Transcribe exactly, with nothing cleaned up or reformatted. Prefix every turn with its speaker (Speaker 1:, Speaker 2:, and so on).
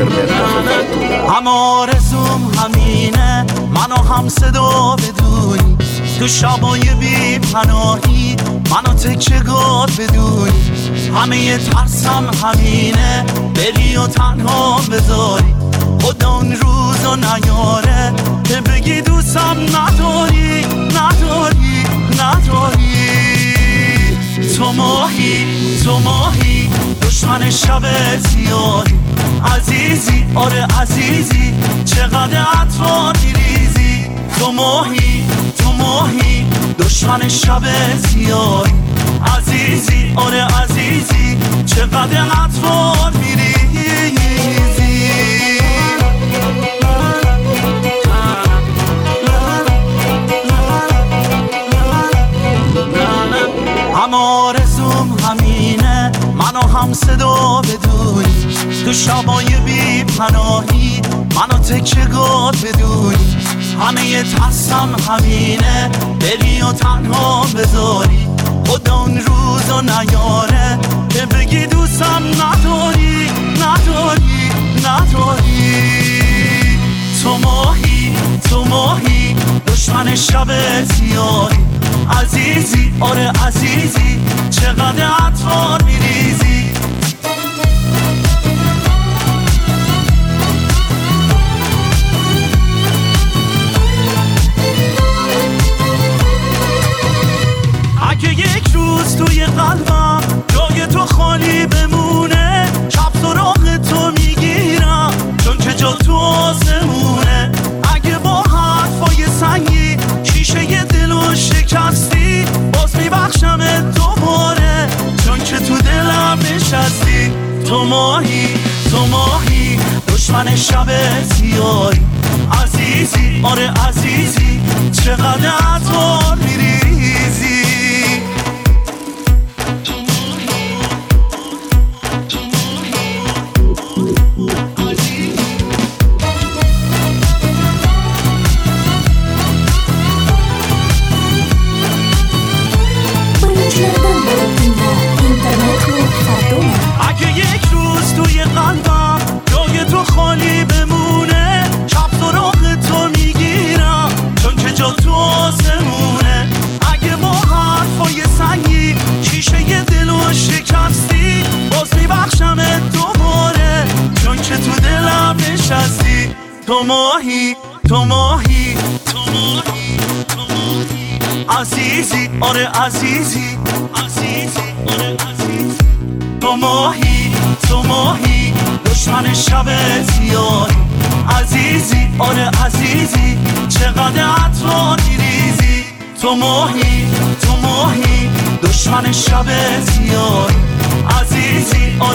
Speaker 1: هم آرزوم همینه منو هم صدا بدونی، تو شبای بی پناهی منو تکیه‌گاه بدونی. همه ترسم همینه بری و تنها بذاری، خدا اون روزو نیاره که بگی دوستم نداری نداری نداری. تو ماهی تو ماهی دشمن شب سیاهی، عزیزی آره عزیزی چقدر عطر میریزی. تو ماهی تو ماهی دشمن شب سیاهی، عزیزی آره عزیزی چقدر عطر میریزی. هم آرزوم همینه منو هم صدا بدونی، تو شبای بی پناهی منو تکیه‌گاه بدونی. همه ترسم همینه بری و تنها بذاری، خدا اون روزو نیاره که بگی دوستم نداری نداری نداری. تو ماهی تو ماهی دشمن شب سیاهی، عزیزی آره عزیزی چقدر عطر میریزی. اگه یک روز توی قلبم جای تو خالی بمونه، شب سراغ تو میگیرم چون که جا تو آسمونه. اگه با حرفای سنگی شیشه دلو شکستی، باز میبخشم دوباره چون که تو دلم نشستی. تو ماهی تو ماهی دشمن شب سیاهی، عزیزی آره عزیزی چقدر عطر میریزی. اگه یک روز توی قلبم جای تو خالی بمونه، شب سراغ تو میگیرم چون که جا تو آسمونه. اگه با حرفای سنگی شیشه دلو شکستی، باز میبخشم دوباره چون که تو دلم نشستی. تو ماهی تو ماهی تو ماهی تو ماهی عزیزی آره عزیزی عزیزی آره عزیزی. تو ماهی تو ماهی دشمن شب سیاهی، عزیزی آره عزیزی چقدر عطر میریزی. تو ماهی تو ماهی دشمن شب سیاهی، عزیزی آره